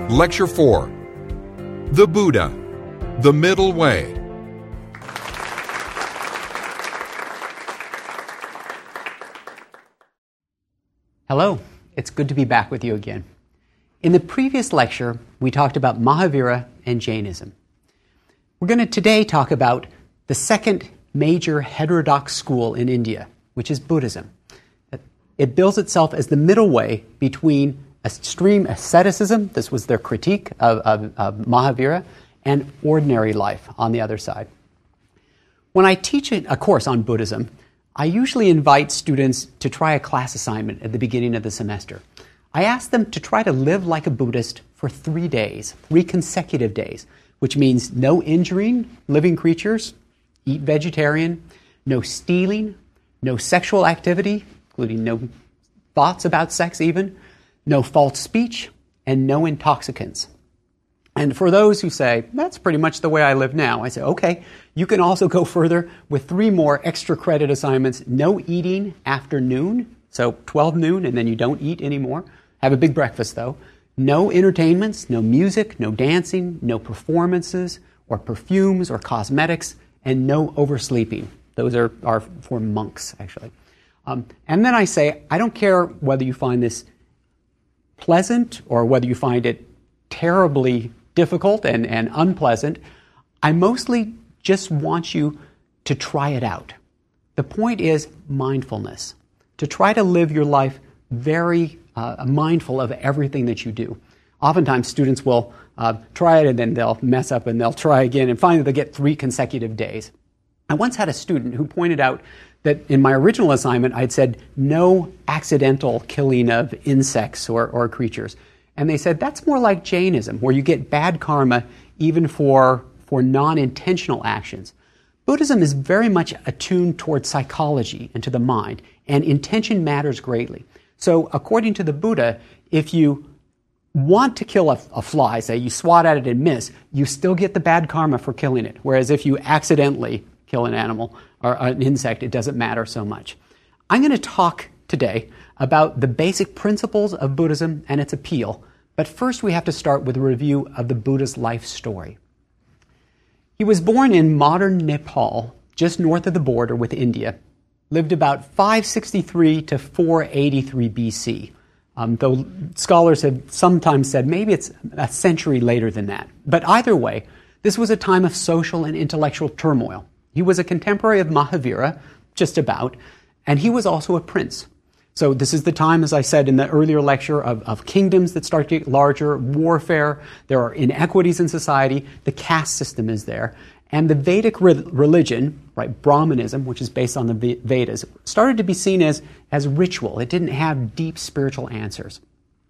Lecture 4. The Buddha, the Middle Way. Hello, it's good to be back with you again. In the previous lecture, we talked about Mahavira and Jainism. We're going to today talk about the second major heterodox school in India, which is Buddhism. It bills itself as the middle way between extreme asceticism, this was their critique of Mahavira, and ordinary life on the other side. When I teach a course on Buddhism, I usually invite students to try a class assignment at the beginning of the semester. I ask them to try to live like a Buddhist for 3 days, 3 consecutive days, which means no injuring living creatures, eat vegetarian, no stealing, no sexual activity, including no thoughts about sex even, no false speech, and no intoxicants. And for those who say, that's pretty much the way I live now, I say, okay, you can also go further with 3 more extra credit assignments. No eating after noon, so 12 noon, and then you don't eat anymore. Have a big breakfast, though. No entertainments, no music, no dancing, no performances or perfumes or cosmetics, and no oversleeping. Those are for monks, actually. And then I say, I don't care whether you find this pleasant or whether you find it terribly difficult and unpleasant. I mostly just want you to try it out. The point is mindfulness, to try to live your life very mindful of everything that you do. Oftentimes students will try it and then they'll mess up and they'll try again and finally they'll get 3 consecutive days. I once had a student who pointed out that in my original assignment I'd said no accidental killing of insects or creatures. And they said that's more like Jainism, where you get bad karma even for non-intentional actions. Buddhism is very much attuned towards psychology and to the mind, and intention matters greatly. So according to the Buddha, if you want to kill a fly, say you swat at it and miss, you still get the bad karma for killing it. Whereas if you accidentally kill an animal or an insect, it doesn't matter so much. I'm going to talk today about the basic principles of Buddhism and its appeal, but first we have to start with a review of the Buddha's life story. He was born in modern Nepal, just north of the border with India, lived about 563 to 483 BC, though scholars have sometimes said maybe it's a century later than that. But either way, this was a time of social and intellectual turmoil. He was a contemporary of Mahavira, just about, and he was also a prince. So this is the time, as I said in the earlier lecture, of kingdoms that start to get larger, warfare, there are inequities in society, the caste system is there, and the Vedic religion, right, Brahmanism, which is based on the Vedas, started to be seen as ritual. It didn't have deep spiritual answers.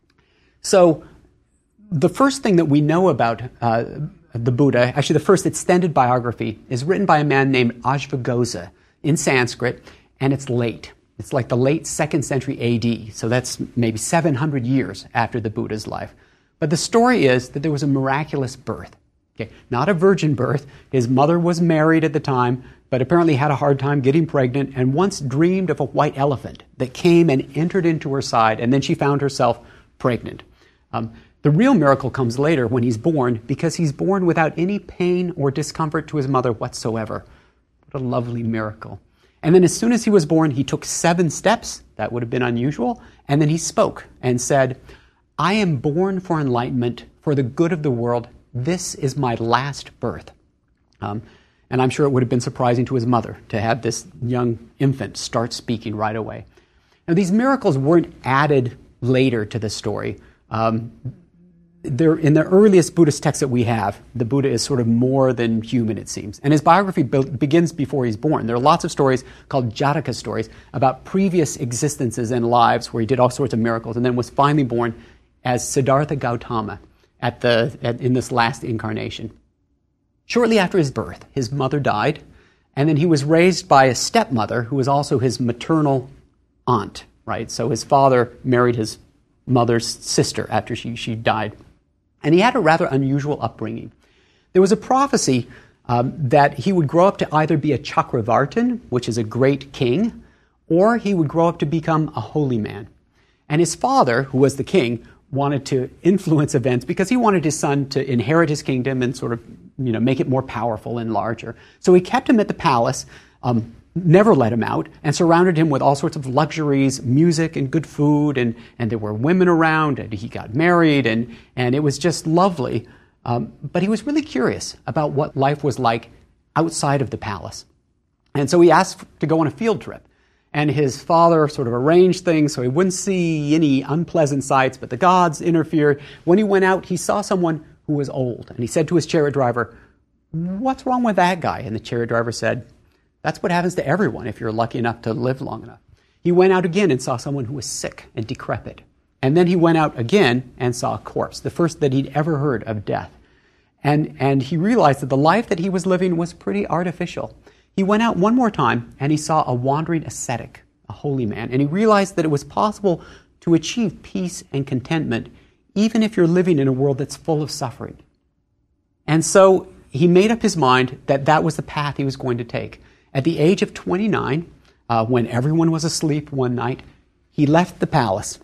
So the first thing that we know about the Buddha, actually the first extended biography, is written by a man named Ashvaghosa in Sanskrit, and it's late. It's like the late 2nd century AD, so that's maybe 700 years after the Buddha's life. But the story is that there was a miraculous birth. Okay, not a virgin birth. His mother was married at the time, but apparently had a hard time getting pregnant and once dreamed of a white elephant that came and entered into her side, and then she found herself pregnant. The real miracle comes later when he's born, because he's born without any pain or discomfort to his mother whatsoever. What a lovely miracle. And then as soon as he was born, he took 7 steps. That would have been unusual. And then he spoke and said, I am born for enlightenment, for the good of the world. This is my last birth. And I'm sure it would have been surprising to his mother to have this young infant start speaking right away. Now, these miracles weren't added later to the story. In the earliest Buddhist texts that we have, the Buddha is sort of more than human, it seems. And his biography begins before he's born. There are lots of stories called Jataka stories about previous existences and lives where he did all sorts of miracles and then was finally born as Siddhartha Gautama in this last incarnation. Shortly after his birth, his mother died, and then he was raised by a stepmother who was also his maternal aunt, right? So his father married his mother's sister after she died. And he had a rather unusual upbringing. There was a prophecy that he would grow up to either be a Chakravartin, which is a great king, or he would grow up to become a holy man. And his father, who was the king, wanted to influence events because he wanted his son to inherit his kingdom and sort of, make it more powerful and larger. So he kept him at the palace, never let him out, and surrounded him with all sorts of luxuries, music and good food, and there were women around, and he got married, and it was just lovely. But he was really curious about what life was like outside of the palace. And so he asked to go on a field trip. And his father sort of arranged things so he wouldn't see any unpleasant sights, but the gods interfered. When he went out, he saw someone who was old. And he said to his chariot driver, "What's wrong with that guy?" And the chariot driver said, "That's what happens to everyone if you're lucky enough to live long enough." He went out again and saw someone who was sick and decrepit. And then he went out again and saw a corpse, the first that he'd ever heard of death. And he realized that the life that he was living was pretty artificial. He went out one more time and he saw a wandering ascetic, a holy man, and he realized that it was possible to achieve peace and contentment even if you're living in a world that's full of suffering. And so he made up his mind that that was the path he was going to take. At the age of 29, when everyone was asleep one night, he left the palace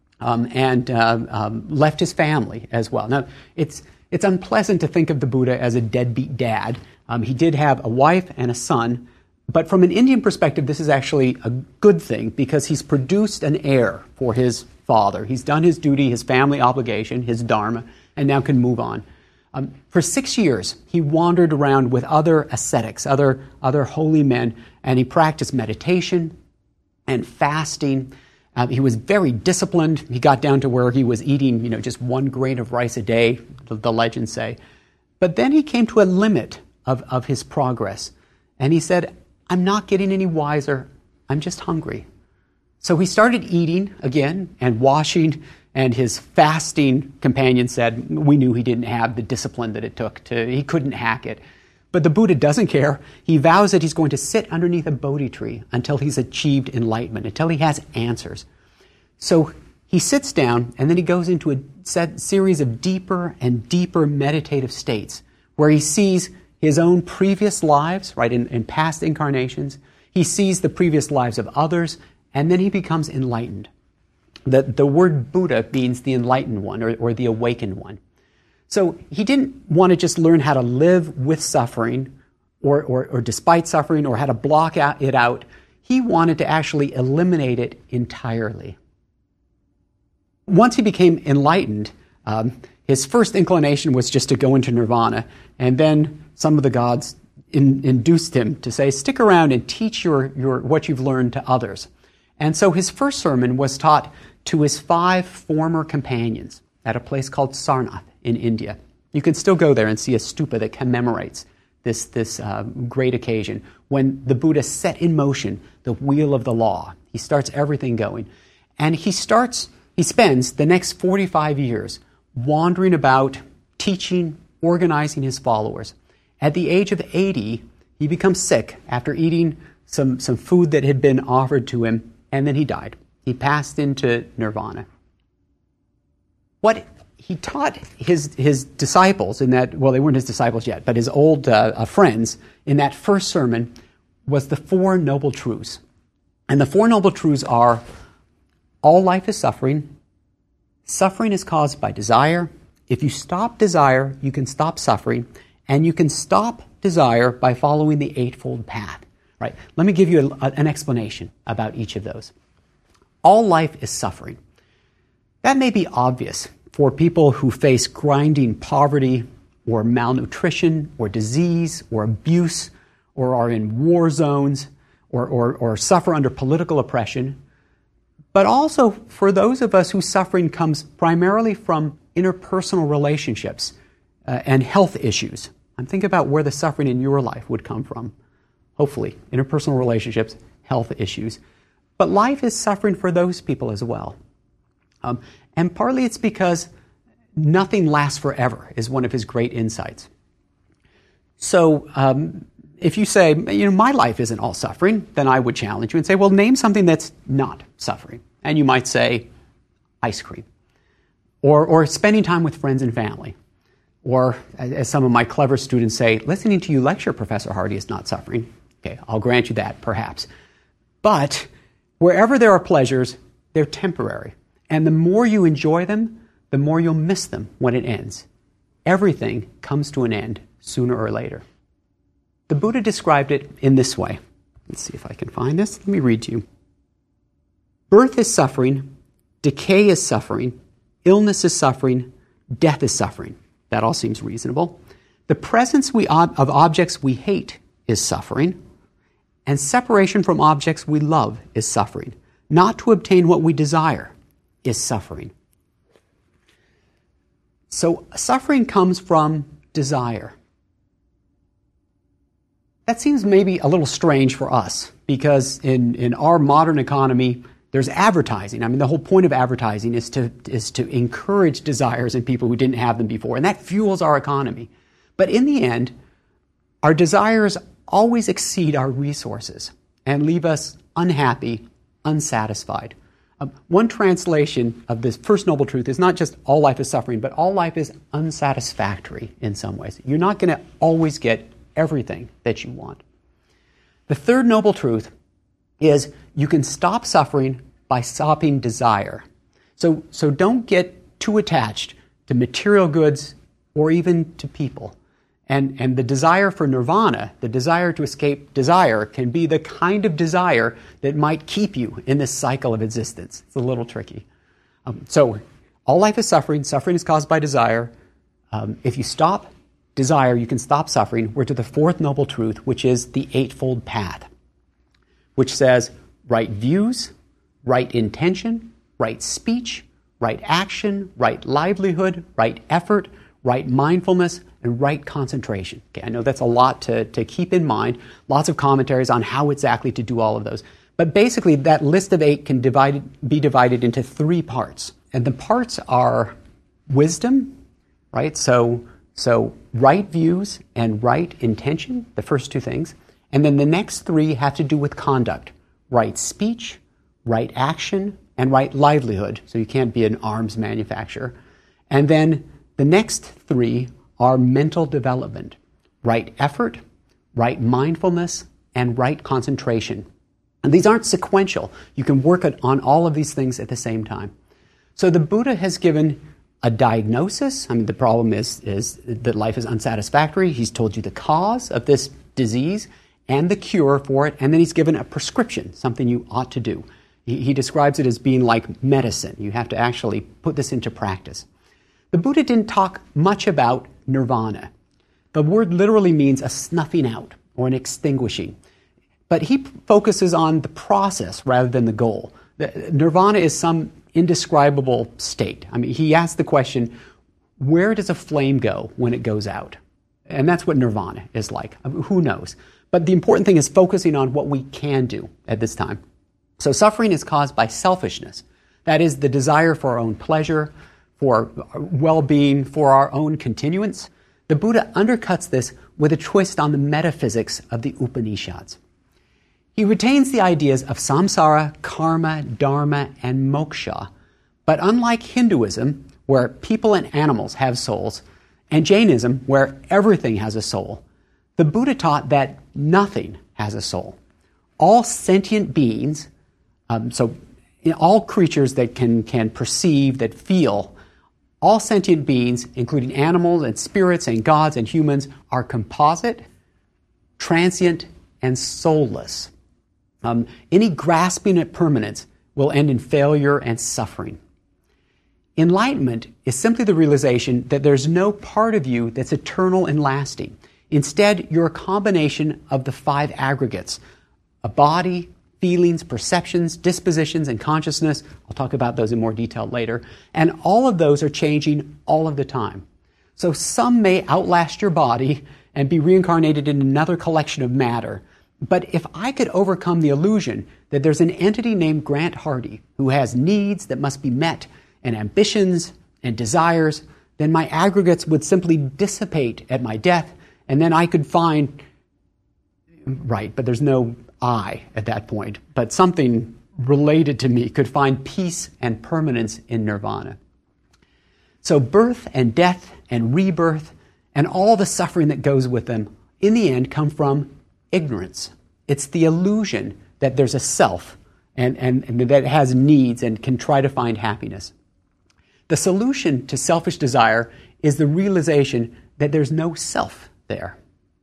and left his family as well. Now, it's unpleasant to think of the Buddha as a deadbeat dad. He did have a wife and a son, but from an Indian perspective, this is actually a good thing because he's produced an heir for his father. He's done his duty, his family obligation, his dharma, and now can move on. For 6 years, he wandered around with other ascetics, other holy men, and he practiced meditation and fasting. He was very disciplined. He got down to where he was eating, just 1 grain of rice a day, the legends say. But then he came to a limit of his progress. And he said, "I'm not getting any wiser. I'm just hungry." So he started eating again and washing, and his fasting companion said, we knew he didn't have the discipline that it took. He couldn't hack it. But the Buddha doesn't care. He vows that he's going to sit underneath a Bodhi tree until he's achieved enlightenment, until he has answers. So he sits down, and then he goes into a series of deeper and deeper meditative states where he sees his own previous lives, right, in past incarnations. He sees the previous lives of others, and then he becomes enlightened. The word Buddha means the enlightened one or the awakened one. So he didn't want to just learn how to live with suffering or despite suffering or how to block it out. He wanted to actually eliminate it entirely. Once he became enlightened, his first inclination was just to go into nirvana, and then some of the gods induced him to say, "Stick around and teach your what you've learned to others." And so his first sermon was taught to his 5 former companions at a place called Sarnath in India. You can still go there and see a stupa that commemorates this great occasion when the Buddha set in motion the wheel of the law. He starts everything going. And he spends the next 45 years wandering about, teaching, organizing his followers. At the age of 80, he becomes sick after eating some food that had been offered to him, and then he died. He passed into nirvana. What he taught his disciples in that, well, they weren't his disciples yet, but his old friends in that first sermon was the 4 noble truths. And the 4 noble truths are: all life is suffering. Suffering is caused by desire. If you stop desire, you can stop suffering. And you can stop desire by following the Eightfold Path. Right? Let me give you an explanation about each of those. All life is suffering. That may be obvious for people who face grinding poverty or malnutrition or disease or abuse or are in war zones or suffer under political oppression. But also for those of us whose suffering comes primarily from interpersonal relationships and health issues. I'm thinking about where the suffering in your life would come from. Hopefully, interpersonal relationships, health issues. But life is suffering for those people as well. And partly it's because nothing lasts forever is one of his great insights. So if you say, my life isn't all suffering, then I would challenge you and say, well, name something that's not suffering. And you might say, ice cream. Or spending time with friends and family. Or, as some of my clever students say, listening to you lecture, Professor Hardy, is not suffering. Okay, I'll grant you that, perhaps. But wherever there are pleasures, they're temporary. And the more you enjoy them, the more you'll miss them when it ends. Everything comes to an end sooner or later. The Buddha described it in this way. Let's see if I can find this. Let me read to you. Birth is suffering, decay is suffering, illness is suffering, death is suffering. That all seems reasonable. The presence of objects we hate is suffering, and separation from objects we love is suffering. Not to obtain what we desire is suffering. So suffering comes from desire. That seems maybe a little strange for us because in our modern economy, there's advertising. I mean, the whole point of advertising is to encourage desires in people who didn't have them before, and that fuels our economy. But in the end, our desires always exceed our resources and leave us unhappy, unsatisfied. One translation of this first noble truth is not just all life is suffering, but all life is unsatisfactory in some ways. You're not going to always get everything that you want. The third noble truth is you can stop suffering by stopping desire. So don't get too attached to material goods or even to people. And the desire for nirvana, the desire to escape desire, can be the kind of desire that might keep you in this cycle of existence. It's a little tricky. So all life is suffering. Suffering is caused by desire. If you stop desire, you can stop suffering. We're to the fourth noble truth, which is the Eightfold Path, which says right views, right intention, right speech, right action, right livelihood, right effort, right mindfulness, and right concentration. Okay, I know that's a lot to keep in mind. Lots of commentaries on how exactly to do all of those. But basically, that list of 8 can be divided into 3 parts. And the parts are wisdom, right? So right views and right intention, the first 2 things. And then the next 3 have to do with conduct. Right speech, right action, and right livelihood. So you can't be an arms manufacturer. And then the next 3 are mental development. Right effort, right mindfulness, and right concentration. And these aren't sequential. You can work on all of these things at the same time. So the Buddha has given a diagnosis. I mean, the problem is that life is unsatisfactory. He's told you the cause of this disease and the cure for it, and then he's given a prescription, something you ought to do. He describes it as being like medicine. You have to actually put this into practice. The Buddha didn't talk much about nirvana. The word literally means a snuffing out or an extinguishing. But he focuses on the process rather than the goal. Nirvana is some indescribable state. I mean, he asked the question, where does a flame go when it goes out? And that's what nirvana is like. I mean, who knows? But the important thing is focusing on what we can do at this time. So suffering is caused by selfishness. That is the desire for our own pleasure, for well-being, for our own continuance. The Buddha undercuts this with a twist on the metaphysics of the Upanishads. He retains the ideas of samsara, karma, dharma, and moksha. But unlike Hinduism, where people and animals have souls, and Jainism, where everything has a soul, the Buddha taught that nothing has a soul. All sentient beings, all creatures that can perceive, that feel, all sentient beings, including animals and spirits and gods and humans, are composite, transient, and soulless. Any grasping at permanence will end in failure and suffering. Enlightenment is simply the realization that there's no part of you that's eternal and lasting. Instead, you're a combination of the 5 aggregates: a body, feelings, perceptions, dispositions, and consciousness. I'll talk about those in more detail later. And all of those are changing all of the time. So some may outlast your body and be reincarnated in another collection of matter. But if I could overcome the illusion that there's an entity named Grant Hardy who has needs that must be met and ambitions and desires, then my aggregates would simply dissipate at my death, and then I could find, right, but there's no I at that point, but something related to me could find peace and permanence in nirvana. So birth and death and rebirth and all the suffering that goes with them, in the end, come from ignorance. It's the illusion that there's a self and that has needs and can try to find happiness. The solution to selfish desire is the realization that there's no self there.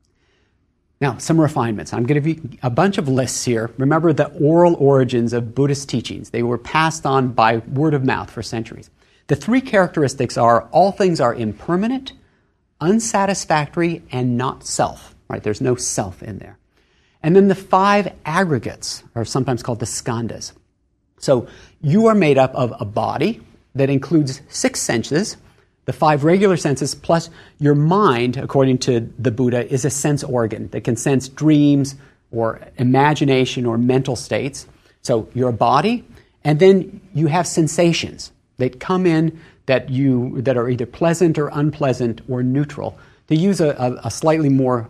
Now, some refinements. I'm going to give you a bunch of lists here. Remember the oral origins of Buddhist teachings. They were passed on by word of mouth for centuries. The three characteristics are all things are impermanent, unsatisfactory, and not self. Right? There's no self in there. And then the 5 aggregates are sometimes called the skandhas. So you are made up of a body that includes 6 senses, the 5 regular senses, plus your mind, according to the Buddha, is a sense organ that can sense dreams or imagination or mental states. So you're a body, and then you have sensations that come in that are either pleasant or unpleasant or neutral. To use a slightly more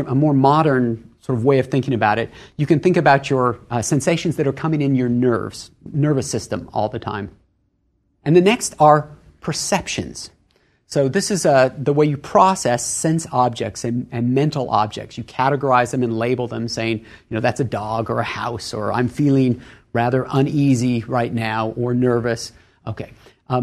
modern sort of way of thinking about it, you can think about your sensations that are coming in your nervous system all the time. And the next are perceptions. So this is the way you process sense objects and mental objects. You categorize them and label them, saying, that's a dog or a house, or I'm feeling rather uneasy right now or nervous. Okay.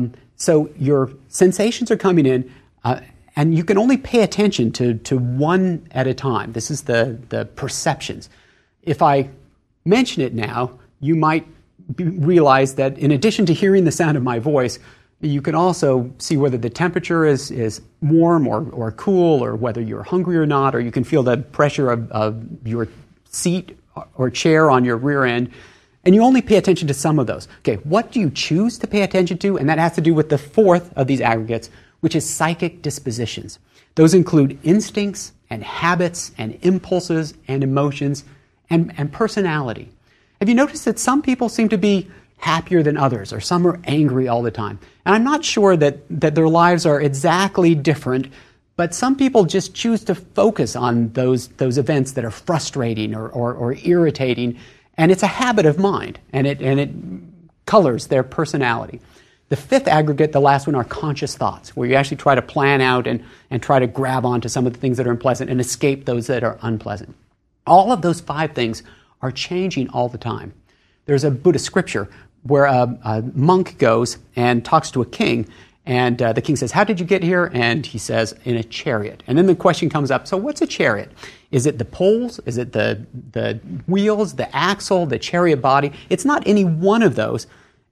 So your sensations are coming in, and you can only pay attention to one at a time. This is the perceptions. If I mention it now, you might realize that in addition to hearing the sound of my voice, you can also see whether the temperature is warm or cool, or whether you're hungry or not, or you can feel the pressure of your seat or chair on your rear end. And you only pay attention to some of those. Okay, what do you choose to pay attention to? And that has to do with the 4th of these aggregates, which is psychic dispositions. Those include instincts and habits and impulses and emotions and personality. Have you noticed that some people seem to be happier than others, or some are angry all the time? And I'm not sure that their lives are exactly different, but some people just choose to focus on those events that are frustrating or irritating, and it's a habit of mind, and it colors their personality. The 5th aggregate, the last one, are conscious thoughts, where you actually try to plan out and try to grab onto some of the things that are unpleasant and escape those that are unpleasant. All of those 5 things are changing all the time. There's a Buddhist scripture where a monk goes and talks to a king, and the king says, "How did you get here?" And he says, "In a chariot." And then the question comes up, so what's a chariot? Is it the poles? Is it the wheels, the axle, the chariot body? It's not any one of those.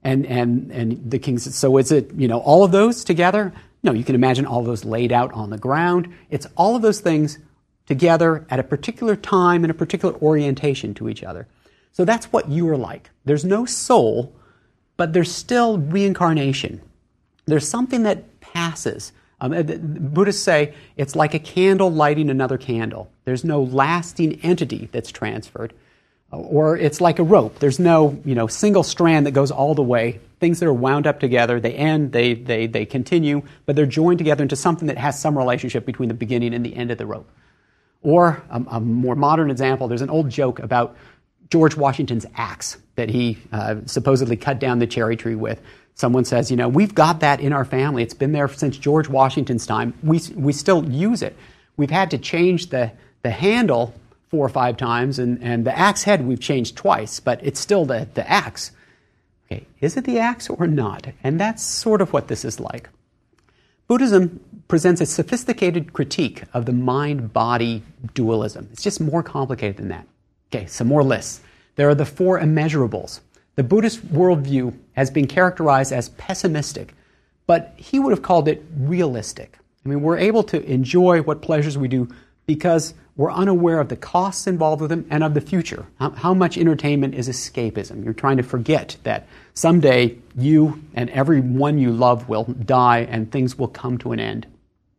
And the king says, so is it, all of those together? No, you can imagine all of those laid out on the ground. It's all of those things together at a particular time and a particular orientation to each other. So that's what you are like. There's no soul, but there's still reincarnation. There's something that passes. Buddhists say it's like a candle lighting another candle. There's no lasting entity that's transferred. Or it's like a rope. There's no, single strand that goes all the way. Things that are wound up together, they end, they continue, but they're joined together into something that has some relationship between the beginning and the end of the rope. Or a more modern example, there's an old joke about George Washington's axe that he supposedly cut down the cherry tree with. Someone says, we've got that in our family. It's been there since George Washington's time. We still use it. We've had to change the handle 4 or 5 times, and the axe head we've changed twice, but it's still the axe. Okay, is it the axe or not? And that's sort of what this is like. Buddhism presents a sophisticated critique of the mind-body dualism. It's just more complicated than that. Okay, some more lists. There are the 4 immeasurables. The Buddhist worldview has been characterized as pessimistic, but he would have called it realistic. I mean, we're able to enjoy what pleasures we do because we're unaware of the costs involved with them and of the future. How much entertainment is escapism? You're trying to forget that someday you and everyone you love will die and things will come to an end.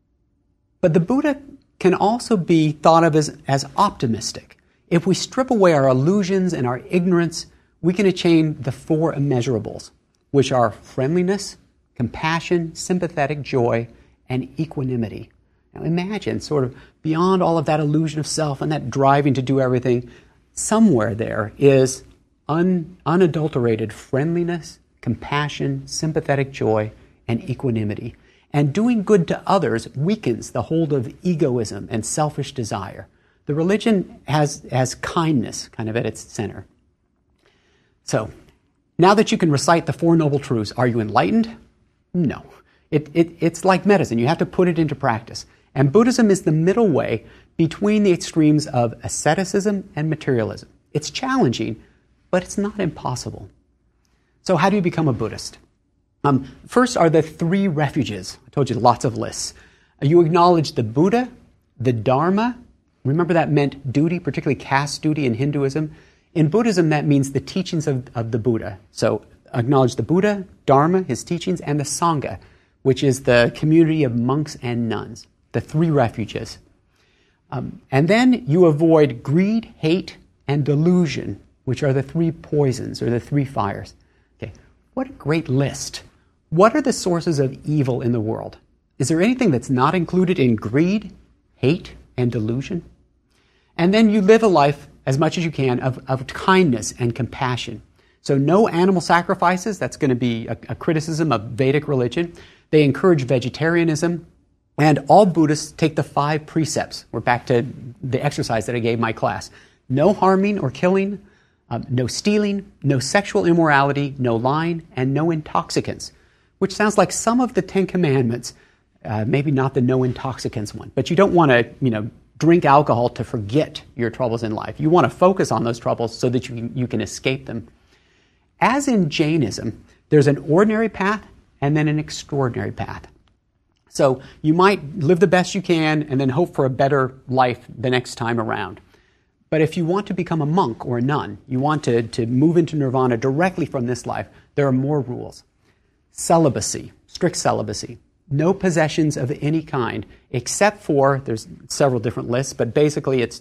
But the Buddha can also be thought of as optimistic. If we strip away our illusions and our ignorance, we can attain the 4 immeasurables, which are friendliness, compassion, sympathetic joy, and equanimity. Now imagine, sort of beyond all of that illusion of self and that driving to do everything, somewhere there is unadulterated friendliness, compassion, sympathetic joy, and equanimity. And doing good to others weakens the hold of egoism and selfish desire. The religion has kindness kind of at its center. So, now that you can recite the 4 Noble Truths, are you enlightened? No. It's like medicine. You have to put it into practice. And Buddhism is the middle way between the extremes of asceticism and materialism. It's challenging, but it's not impossible. So how do you become a Buddhist? First are the 3 refuges. I told you lots of lists. You acknowledge the Buddha, the Dharma. Remember that meant duty, particularly caste duty in Hinduism. In Buddhism, that means the teachings of the Buddha. So acknowledge the Buddha, Dharma, his teachings, and the Sangha, which is the community of monks and nuns, the 3 refuges. And then you avoid greed, hate, and delusion, which are the 3 poisons or the 3 fires. Okay, what a great list. What are the sources of evil in the world? Is there anything that's not included in greed, hate, and delusion? And then you live a life, as much as you can, of kindness and compassion. So no animal sacrifices. That's going to be a criticism of Vedic religion. They encourage vegetarianism. And all Buddhists take the 5 precepts. We're back to the exercise that I gave my class. No harming or killing, no stealing, no sexual immorality, no lying, and no intoxicants, which sounds like some of the 10 Commandments, maybe not the no intoxicants one. But you don't want to, drink alcohol to forget your troubles in life. You want to focus on those troubles so that you can escape them. As in Jainism, there's an ordinary path and then an extraordinary path. So you might live the best you can and then hope for a better life the next time around. But if you want to become a monk or a nun, you want to move into nirvana directly from this life, there are more rules. Celibacy, strict celibacy. No possessions of any kind, except for, there's several different lists, but basically it's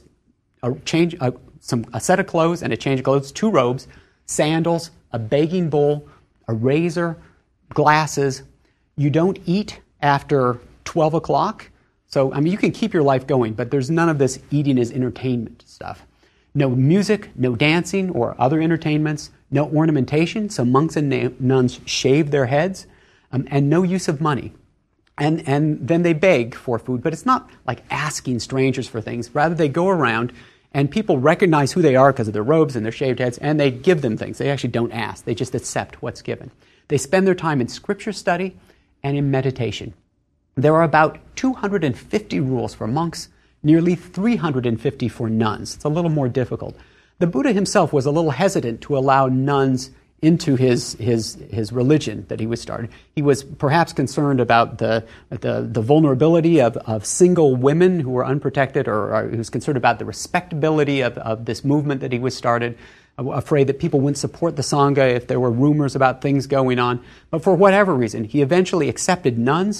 a set of clothes and a change of clothes, 2 robes, sandals, a begging bowl, a razor, glasses. You don't eat after 12 o'clock. So, you can keep your life going, but there's none of this eating as entertainment stuff. No music, no dancing or other entertainments, no ornamentation, so monks and nuns shave their heads, and no use of money. And then they beg for food, but it's not like asking strangers for things. Rather, they go around and people recognize who they are because of their robes and their shaved heads, and they give them things. They actually don't ask. They just accept what's given. They spend their time in scripture study and in meditation. There are about 250 rules for monks, nearly 350 for nuns. It's a little more difficult. The Buddha himself was a little hesitant to allow nuns into his religion that he was starting. He was perhaps concerned about the vulnerability of single women who were unprotected, or he was concerned about the respectability of this movement that he was started, afraid that people wouldn't support the Sangha if there were rumors about things going on. But for whatever reason, he eventually accepted nuns,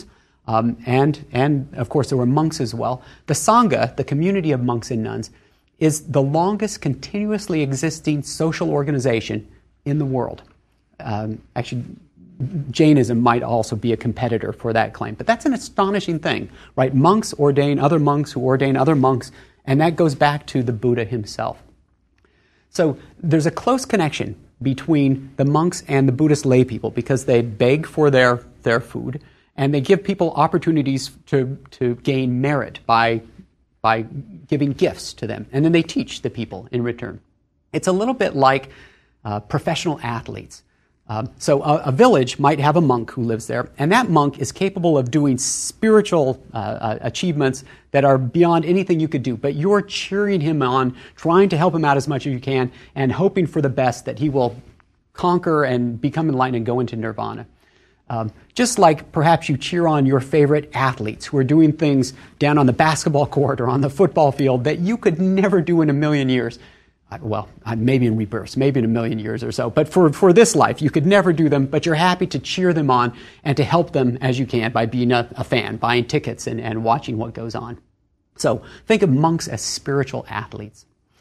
and of course there were monks as well. The Sangha, the community of monks and nuns, is the longest continuously existing social organization in the world. Actually, Jainism might also be a competitor for that claim. But that's an astonishing thing, right? Monks ordain other monks who ordain other monks, and that goes back to the Buddha himself. So there's a close connection between the monks and the Buddhist lay people because they beg for their food, and they give people opportunities to gain merit by giving gifts to them, and then they teach the people in return. It's a little bit like professional athletes. So a village might have a monk who lives there, and that monk is capable of doing spiritual achievements that are beyond anything you could do, but you're cheering him on, trying to help him out as much as you can, and hoping for the best that he will conquer and become enlightened and go into nirvana. Just like perhaps you cheer on your favorite athletes who are doing things down on the basketball court or on the football field that you could never do in a million years. Well, maybe in rebirths, maybe in a million years or so. But for this life, you could never do them, but you're happy to cheer them on and to help them as you can by being a fan, buying tickets and watching what goes on. So think of monks as spiritual athletes.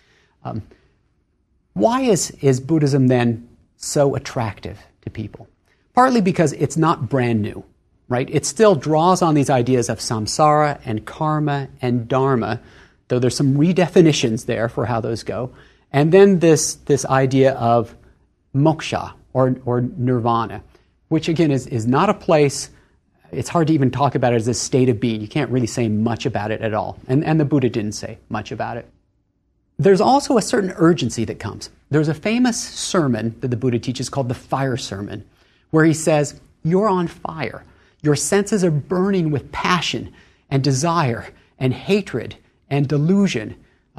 Why is Buddhism then so attractive to people? Partly because it's not brand new, right? It still draws on these ideas of samsara and karma and dharma, though there's some redefinitions there for how those go. And then this idea of moksha or nirvana, which again is not a place, it's hard to even talk about it as a state of being. You can't really say much about it at all. And the Buddha didn't say much about it. There's also a certain urgency that comes. There's a famous sermon that the Buddha teaches called the Fire Sermon, where he says, you're on fire. Your senses are burning with passion and desire and hatred and delusion.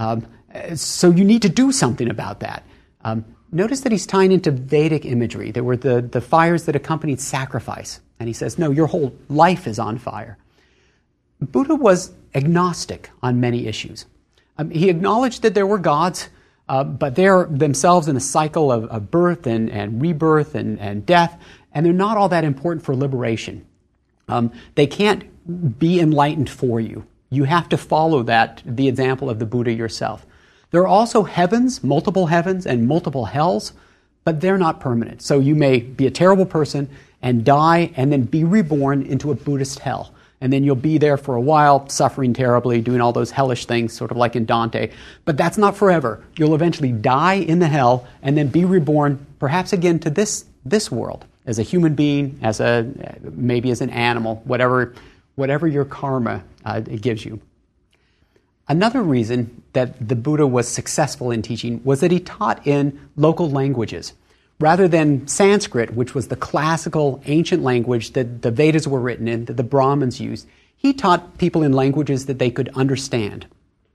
So you need to do something about that. Notice that he's tying into Vedic imagery. There were the fires that accompanied sacrifice. And he says, no, your whole life is on fire. Buddha was agnostic on many issues. He acknowledged that there were gods, but they're themselves in a cycle of birth and rebirth and death, and they're not all that important for liberation. They can't be enlightened for you. You have to follow the example of the Buddha yourself. There are also heavens, multiple heavens, and multiple hells, but they're not permanent. So you may be a terrible person and die and then be reborn into a Buddhist hell. And then you'll be there for a while, suffering terribly, doing all those hellish things, sort of like in Dante. But that's not forever. You'll eventually die in the hell and then be reborn, perhaps again to this world, as a human being, maybe as an animal, whatever your karma it gives you. Another reason that the Buddha was successful in teaching was that he taught in local languages. Rather than Sanskrit, which was the classical ancient language that the Vedas were written in, that the Brahmins used, he taught people in languages that they could understand.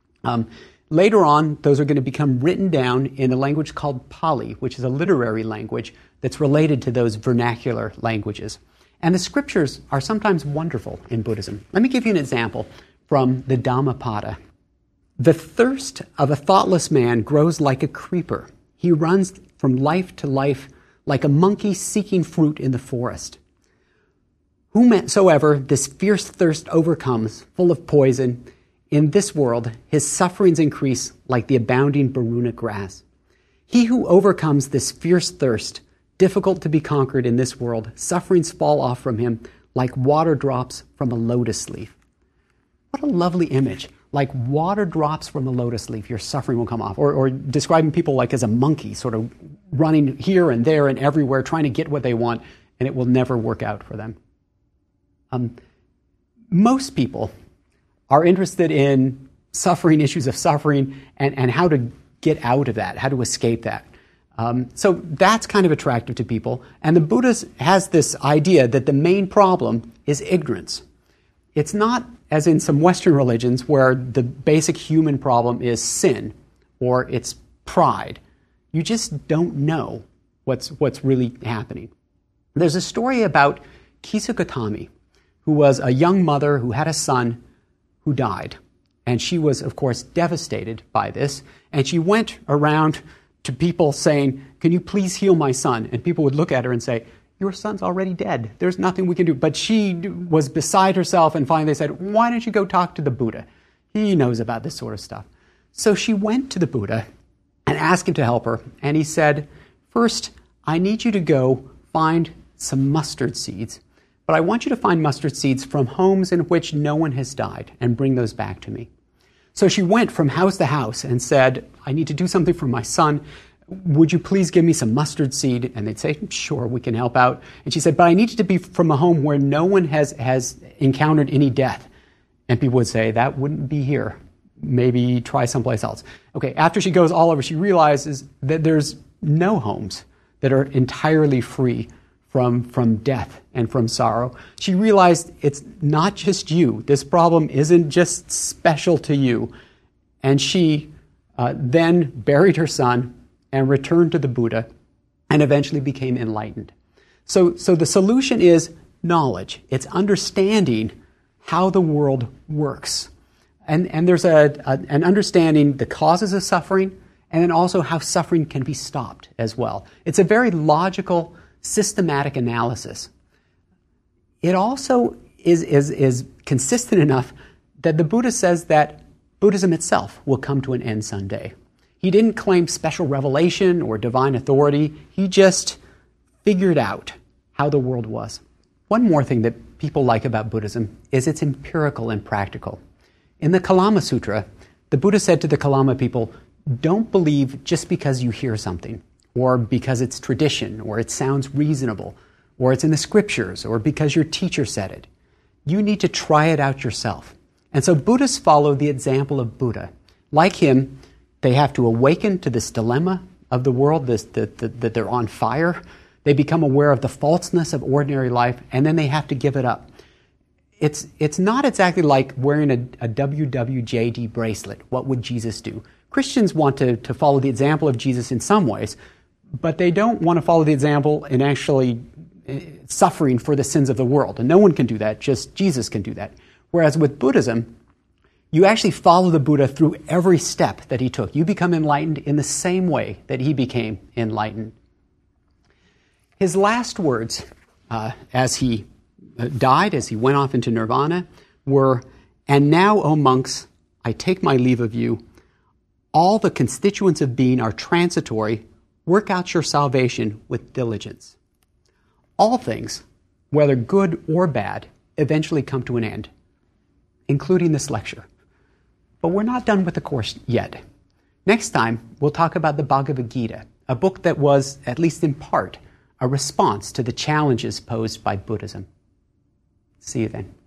Later on, those are going to become written down in a language called Pali, which is a literary language that's related to those vernacular languages. And the scriptures are sometimes wonderful in Buddhism. Let me give you an example from the Dhammapada. The thirst of a thoughtless man grows like a creeper. He runs from life to life like a monkey seeking fruit in the forest. Whomsoever this fierce thirst overcomes, full of poison, in this world his sufferings increase like the abounding Baruna grass. He who overcomes this fierce thirst, difficult to be conquered in this world, sufferings fall off from him like water drops from a lotus leaf. What a lovely image. Like water drops from a lotus leaf, your suffering will come off. Or describing people like as a monkey, sort of running here and there and everywhere, trying to get what they want, and it will never work out for them. Most people are interested in issues of suffering, and how to get out of that, how to escape that. So that's kind of attractive to people. And the Buddha has this idea that the main problem is ignorance. It's not as in some Western religions where the basic human problem is sin or it's pride. You just don't know what's really happening. There's a story about Kisa Gotami, who was a young mother who had a son who died. And she was, of course, devastated by this. And she went around to people saying, "Can you please heal my son?" And people would look at her and say, "Your son's already dead. There's nothing we can do." But she was beside herself, and finally they said, "Why don't you go talk to the Buddha? He knows about this sort of stuff." So she went to the Buddha and asked him to help her. And he said, "First, I need you to go find some mustard seeds. But I want you to find mustard seeds from homes in which no one has died and bring those back to me." So she went from house to house and said, "I need to do something for my son. Would you please give me some mustard seed?" And they'd say, "Sure, we can help out." And she said, "But I need it to be from a home where no one has encountered any death." And people would say, "That wouldn't be here. Maybe try someplace else." Okay, after she goes all over, she realizes that there's no homes that are entirely free from death and from sorrow. She realized it's not just you. This problem isn't just special to you. And she then buried her son and returned to the Buddha and eventually became enlightened. So the solution is knowledge. It's understanding how the world works. And there's an understanding the causes of suffering and then also how suffering can be stopped as well. It's a very logical, systematic analysis. It also is consistent enough that the Buddha says that Buddhism itself will come to an end someday. He didn't claim special revelation or divine authority. He just figured out how the world was. One more thing that people like about Buddhism is it's empirical and practical. In the Kalama Sutra, the Buddha said to the Kalama people, "Don't believe just because you hear something, or because it's tradition, or it sounds reasonable, or it's in the scriptures, or because your teacher said it. You need to try it out yourself." And so Buddhists follow the example of Buddha. Like him, they have to awaken to this dilemma of the world, that they're on fire, They become aware of the falseness of ordinary life, and then they have to give it up. It's not exactly like wearing a WWJD bracelet. What would Jesus do? Christians want to follow the example of Jesus in some ways, but they don't want to follow the example in actually suffering for the sins of the world. And no one can do that, just Jesus can do that. Whereas with Buddhism, you actually follow the Buddha through every step that he took. You become enlightened in the same way that he became enlightened. His last words as he died, as he went off into nirvana, were, "And now, O monks, I take my leave of you. All the constituents of being are transitory. Work out your salvation with diligence." All things, whether good or bad, eventually come to an end, including this lecture. But we're not done with the course yet. Next time, we'll talk about the Bhagavad Gita, a book that was, at least in part, a response to the challenges posed by Buddhism. See you then.